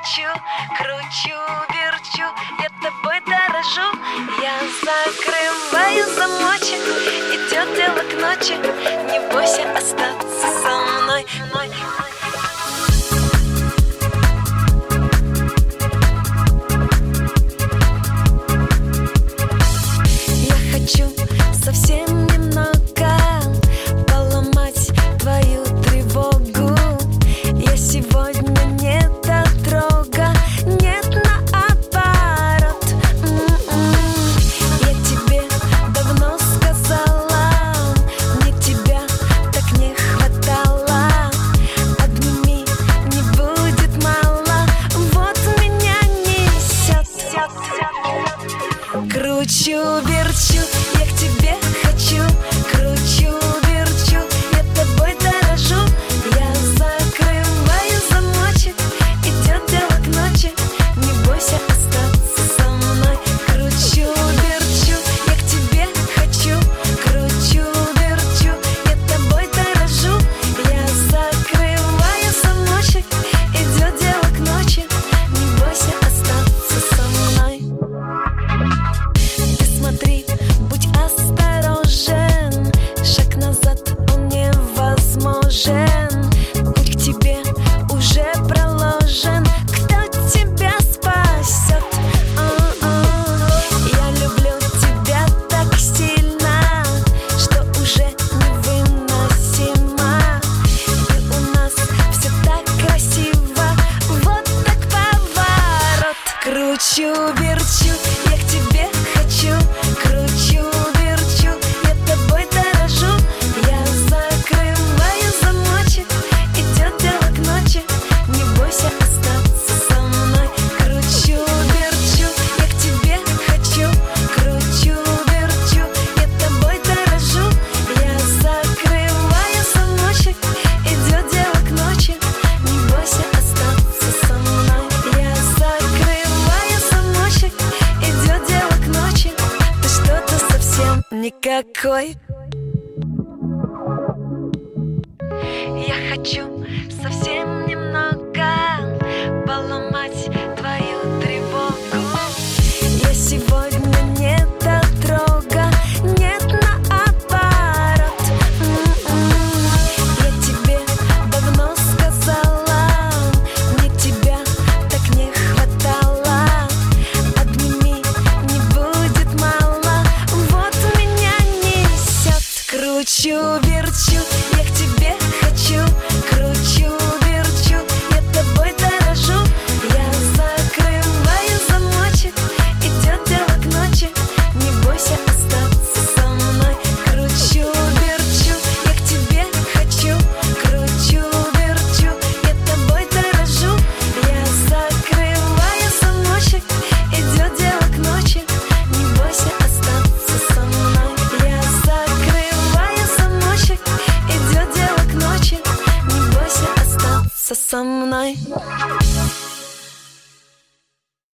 верчу, кручу, верчу, я тобой дорожу. Я закрываю замочек, идет дело к ночи. Не бойся остаться со мной. Я хочу совсем немного поломать твою тревогу. Я сегодня не дотрога, нет, наоборот. Я тебе давно сказала, мне тебя так не хватало. Обними, не будет мало, вот меня несет. Кручу, верчу, я к тебе хочу. Кручу, верчу, я тобой дорожу. Я закрываю замочек, идет дело к ночи. Не бойся остаться со мной. Кручу, верчу, я к тебе хочу. Кручу, верчу, я тобой дорожу. Я закрываю замочек, идет дело к ночи. Не бойся остаться со мной. Ты смотри, будь осторожен, шаг назад он невозможен. Путь к тебе уже проложен, кто тебя спасет? Я люблю тебя так сильно, что уже невыносимо. И у нас все так красиво, вот так поворот. Кручу, верчу, я к тебе хочу. Кручу, верчу, я тобой дорожу. Я закрываю замочек, идет дело к ночи. Не бойся остаться со мной. Кручу, верчу, я к тебе хочу. Кручу, верчу, я тобой дорожу. Я закрываю замочек, идет дело к ночи. Не бойся остаться со мной. Я закрываю замочек, идет дело к ночи. Ты что-то совсем никакой. Я хочу совсем немного поломать твою тревогу. Я сегодня не дотрога, нет, наоборот. Я тебе давно сказала, мне тебя так не хватало. Обними, не будет мало, вот меня несет. Кручу, верчу, я к тебе хочу. Кручу, верчу, я тобой дорожу. Я закрываю замочек, идет дело к ночи. Не бойся остаться со мной. Кручу, верчу, я к тебе хочу. Кручу, верчу, я тобой дорожу. Я закрываю замочек, идет дело к ночи. Не бойся остаться со мной. Я закрываю замочек, идет дело к ночи. Не бойся остаться со мной.